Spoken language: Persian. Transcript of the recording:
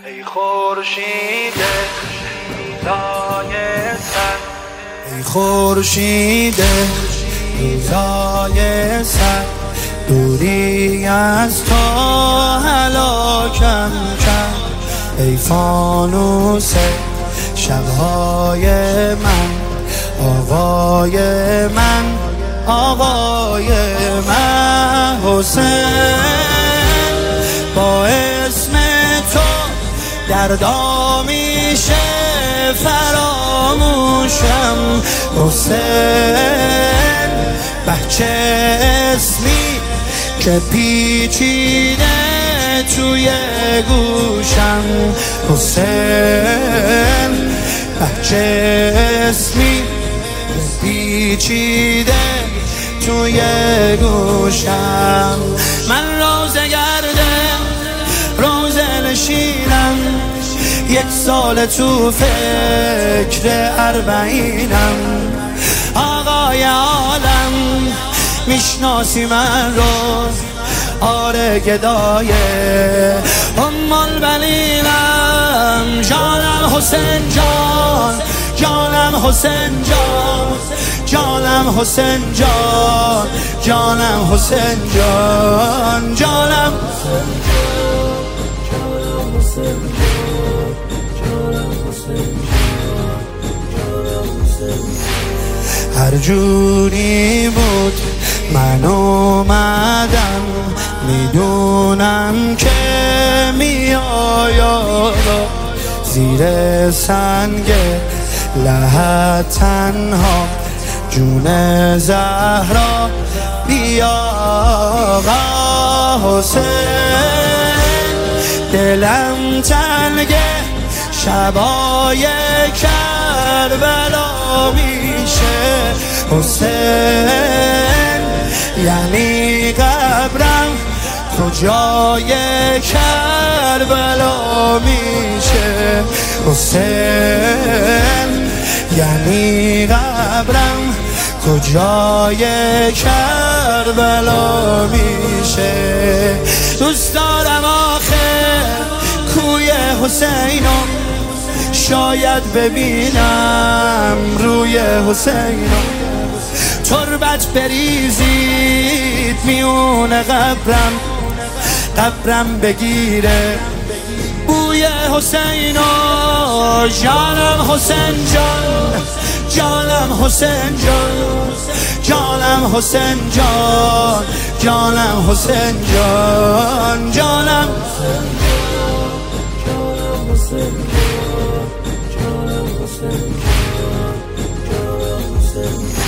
ای خورشید روزای سر، ای خورشید روزای سر، دوری از تو هلاکم کرد. ای فانوس شبهای من، آقای من، آقای من. حسین با اسم تو دردا میشه فراموشم. حسین بچه اسمی که پیچیده توی گوشم. حسین بچه اسمی پیچیده توی گوشم. من روزه گردم، روزه نشینم، یک سال تو فکر اربعینم. آقای عالم میشناسی من رو، آره گدای البنینم. جانم حسین جان، جانم حسین جان، جانم حسین جان، جانم حسین جان، جانم هر جوری بود من اومدم، میدونم که میآید زیر سنگ لحد تنها جون زهرا. بیا حسین دلم تنگه، شبای کربلا میشه. حسین یعنی قبرم کجای کربلا میشه. حسین یعنی قبرم کجای کربلا میشه. دوست دارم آخر کوی حسینو، شاید ببینم روی حسینو. تربت بریزید میون قبرم، قبرم بگیره بوی حسینو. جانم حسین جان، جانم حسین جان، جانم حسین جان، جانم حسین جان، جانم حسین جان.